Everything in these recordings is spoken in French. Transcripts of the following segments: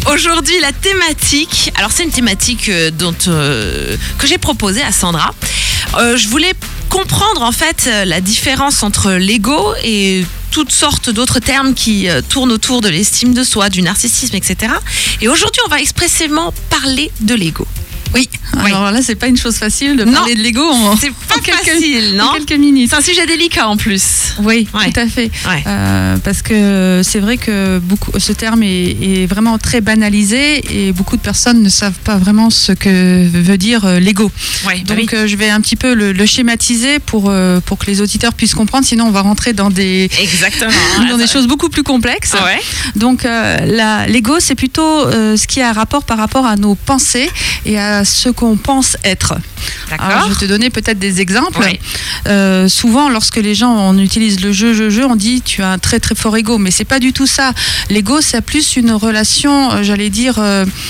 Aujourd'hui, la thématique, alors c'est une thématique que j'ai proposée à Sandra. Je voulais comprendre en fait la différence entre l'ego et toutes sortes d'autres termes qui tournent autour de l'estime de soi, du narcissisme, etc. Et aujourd'hui, on va expressément parler de l'ego. Oui, alors là, c'est pas une chose facile de parler de l'ego c'est pas facile, non ? En quelques minutes. C'est un sujet délicat en plus. Oui, tout à fait. Ouais. Parce que c'est vrai que ce terme est vraiment très banalisé et beaucoup de personnes ne savent pas vraiment ce que veut dire l'ego. Ouais, Donc je vais un petit peu le schématiser pour que les auditeurs puissent comprendre, sinon on va rentrer dans des choses beaucoup plus complexes. Ouais. Donc l'ego, c'est plutôt ce qui a rapport par rapport à nos pensées et à ce qu'on pense être. D'accord. Alors, je vais te donner peut-être des exemples. Oui. Souvent, lorsque les gens on utilise le je, on dit tu as un très très fort ego, mais c'est pas du tout ça. L'ego, c'est plus une relation, j'allais dire,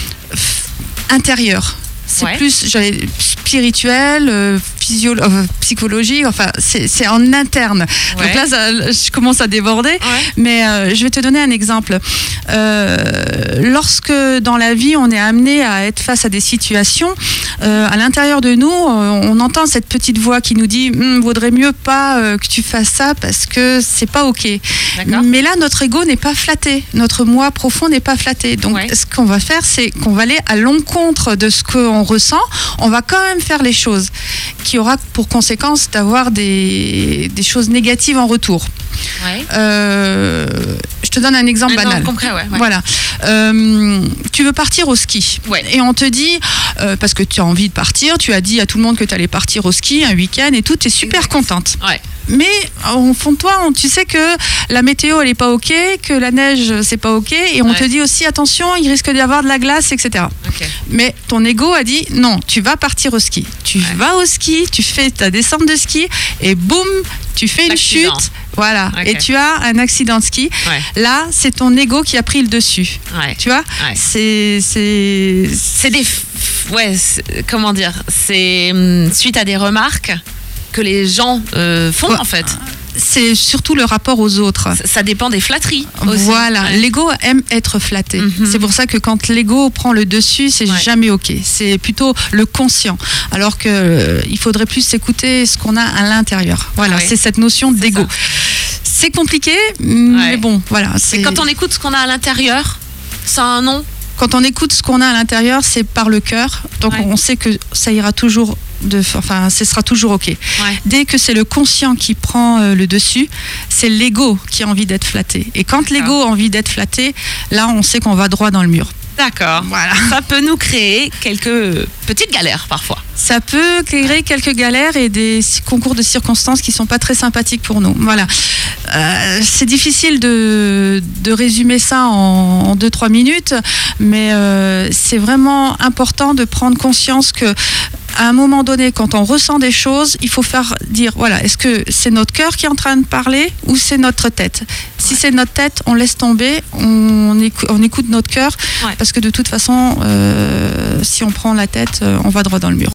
intérieure. C'est plus spirituel, psychologique, enfin c'est en interne. Ouais. Donc là, je commence à déborder, mais je vais te donner un exemple. Lorsque dans la vie, on est amené à être face à des situations, à l'intérieur de nous, on entend cette petite voix qui nous dit vaudrait mieux pas que tu fasses ça parce que c'est pas ok. D'accord. Mais là, notre ego n'est pas flatté, notre moi profond n'est pas flatté. Donc ce qu'on va faire, c'est qu'on va aller à l'encontre de ce qu'on ressent, on va quand même faire les choses qui aura pour conséquence d'avoir des choses négatives en retour. Ouais. Je te donne un exemple banal. Concret, Voilà. Tu veux partir au ski et on te dit, parce que tu as envie de partir, tu as dit à tout le monde que tu allais partir au ski un week-end et tout, tu es super contente. Ouais. Mais au fond de toi, tu sais que la météo elle est pas ok, que la neige c'est pas ok, et on te dit aussi attention, il risque d'y avoir de la glace, etc. Okay. Mais ton ego a dit non, tu vas partir au ski. Tu vas au ski, tu fais ta descente de ski et boum, tu fais une chute. Voilà, et tu as un accident de ski. Là, c'est ton ego qui a pris le dessus. Tu vois, c'est des comment dire, c'est suite à des remarques que les gens font en fait. C'est surtout le rapport aux autres. Ça dépend des flatteries aussi. Voilà, l'ego aime être flatté. C'est pour ça que quand l'ego prend le dessus, c'est jamais ok. C'est plutôt le conscient. Alors que il faudrait plus écouter ce qu'on a à l'intérieur. Voilà, c'est cette notion d'ego. C'est compliqué, mais bon, voilà. Et quand on écoute ce qu'on a à l'intérieur, ça a un nom. Quand on écoute ce qu'on a à l'intérieur, c'est par le cœur. Donc on sait que ça ira toujours, ce sera toujours ok. Dès que c'est le conscient qui prend le dessus, c'est l'ego qui a envie d'être flatté. Et quand l'ego a envie d'être flatté, là on sait qu'on va droit dans le mur. D'accord. Voilà. Ça peut nous créer quelques petites galères parfois. Ça peut créer quelques galères et des concours de circonstances qui sont pas très sympathiques pour nous. Voilà. C'est difficile de résumer ça en 2-3 minutes, mais c'est vraiment important de prendre conscience que à un moment donné, quand on ressent des choses, il faut faire dire, voilà, est-ce que c'est notre cœur qui est en train de parler ou c'est notre tête ? Si c'est notre tête, on laisse tomber, on écoute notre cœur, parce que de toute façon, si on prend la tête, on va droit dans le mur.